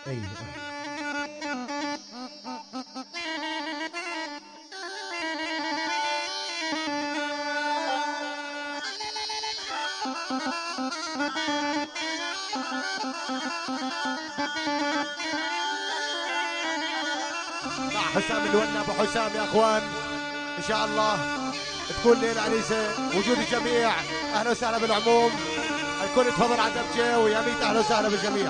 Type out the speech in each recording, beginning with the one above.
ايوه مع حسام الونا. ابو حسام يا اخوان ان شاء الله تكون ليله انيسه، وجود الجميع. اهلا وسهلا بالعموم، الكل يتفضل على الدبجه ويا ميت اهلا وسهلا بالجميع.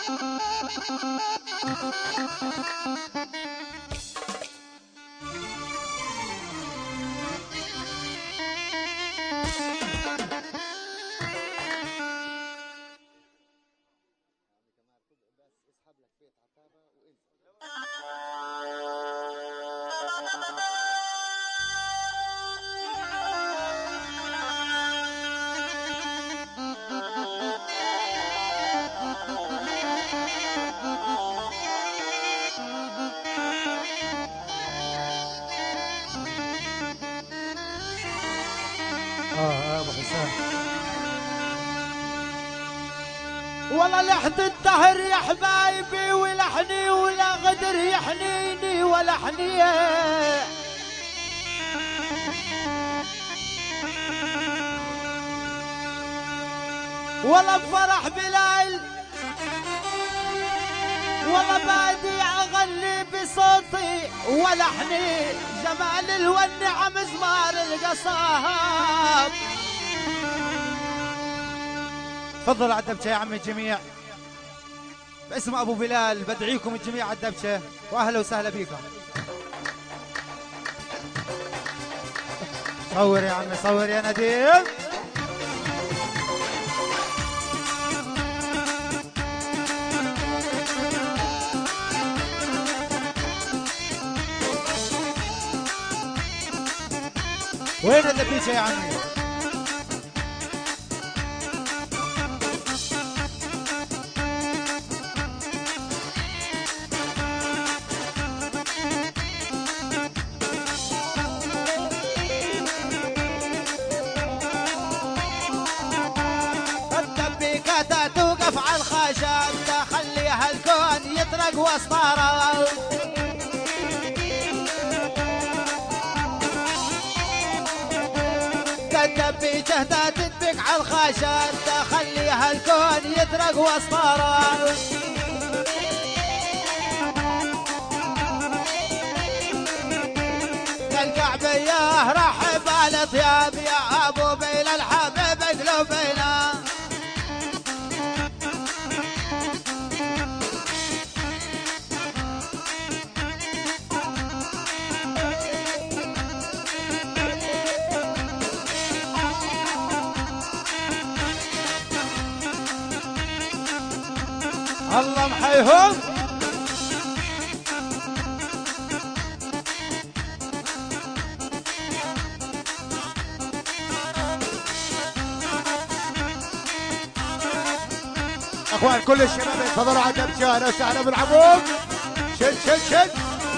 ابو حسام والله لحد الدهر يا حبايبي ولحني ولا غدر يحنيني ولحني والله بفرح بليل والله بادي اغني بصوتي ولحني جمال الونع مزمار القصاب. تفضلوا على الدبشه يا عم الجميع، باسم ابو بلال بدعيكم الجميع على الدبشه، واهلا وسهلا بكم. صور يا عمي، صور يا نديم. وين الدبيشه يا عمي؟ الدبيكة توقف على الخشب تخليها الكون يطرق وسطاره. الدبيكة تدبك على الخشب تخليها الكون يطرق وسطاره. الكعبية رحب على طياب يا ابو بيل الحبيب قلوبنا. الله محيهم. اخوان كل الشباب يتفضلوا على الدبجه، اهلا وسهلا بالعموم. شد شد شد.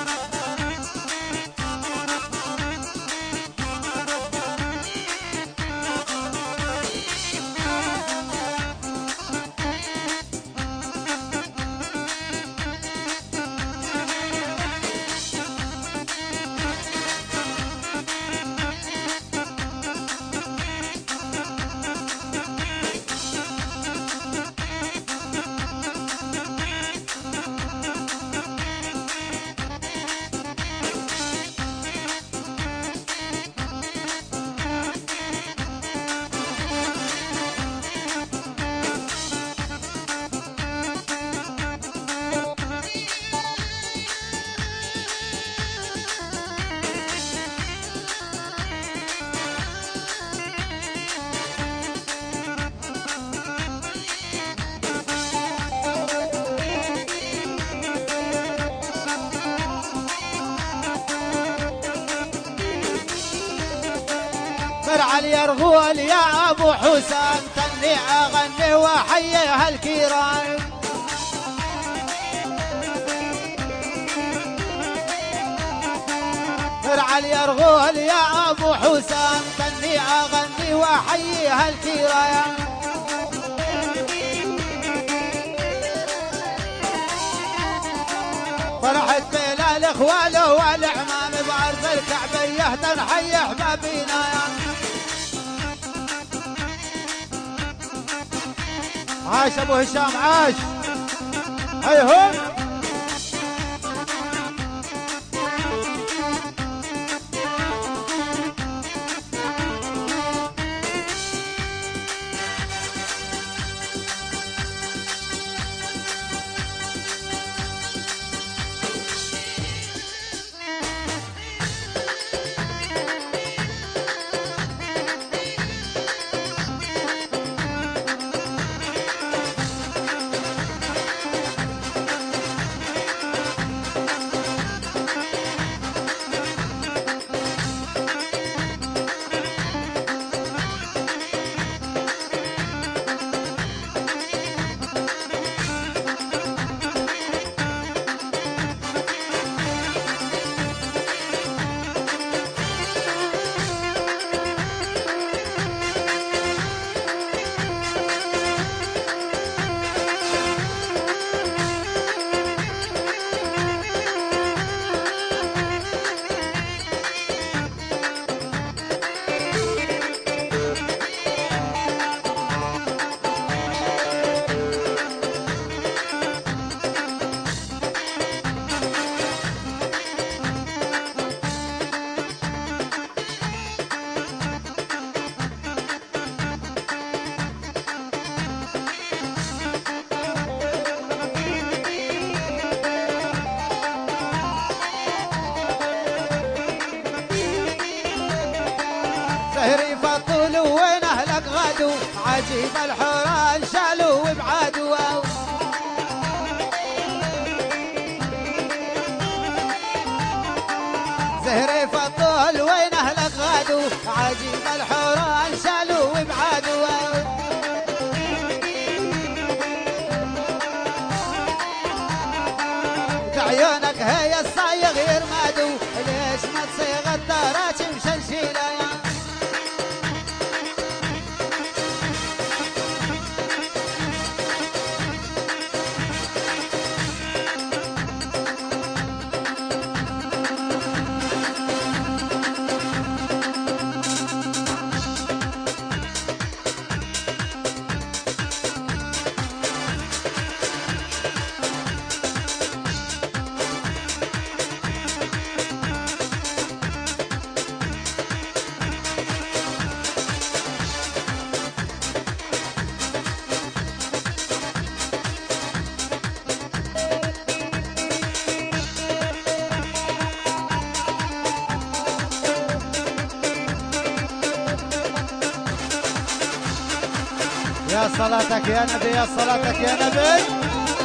فرعل يرغول يا ابو حسام تني اغني واحييها الكيران. فرعل يرغول يا ابو حسام تني اغني واحييها الكيران. الاخوال والعمام بعرض الكعبيه تنحي احبابينا. عاش ابو هشام عاش. هيهم زهري فطول وين اهلك غدو عجيب الحوران شالوا وابعادوا. زهري فطول وين اهلك غدو عجيب الحوران شالوا وابعادوا. بعيونك هي الصايغ يرمادوا ليش ما تصيغ الدراجي مشلشيله. يا صلاتك يا نبي يا صلاتك يا نبي.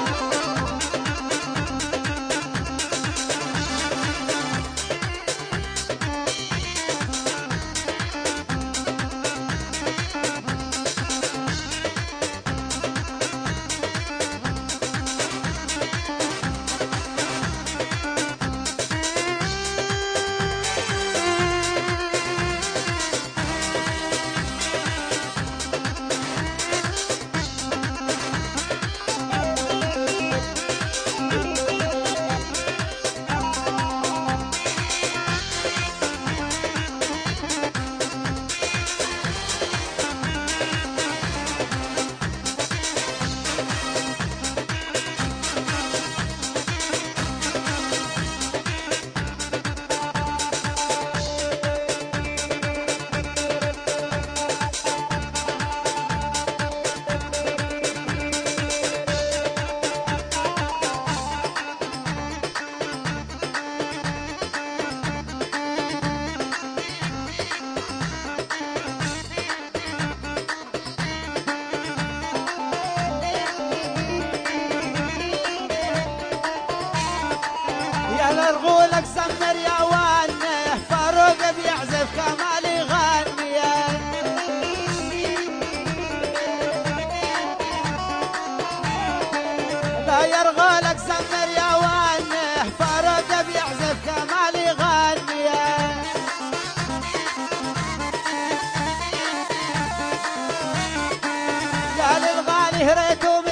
الغولك سمر يا وانه فاروق بيعزف كمال يغني. لا يرغولك سمر يا وانه فاروق بيعزف كمال يغني. يا للغالي هريتم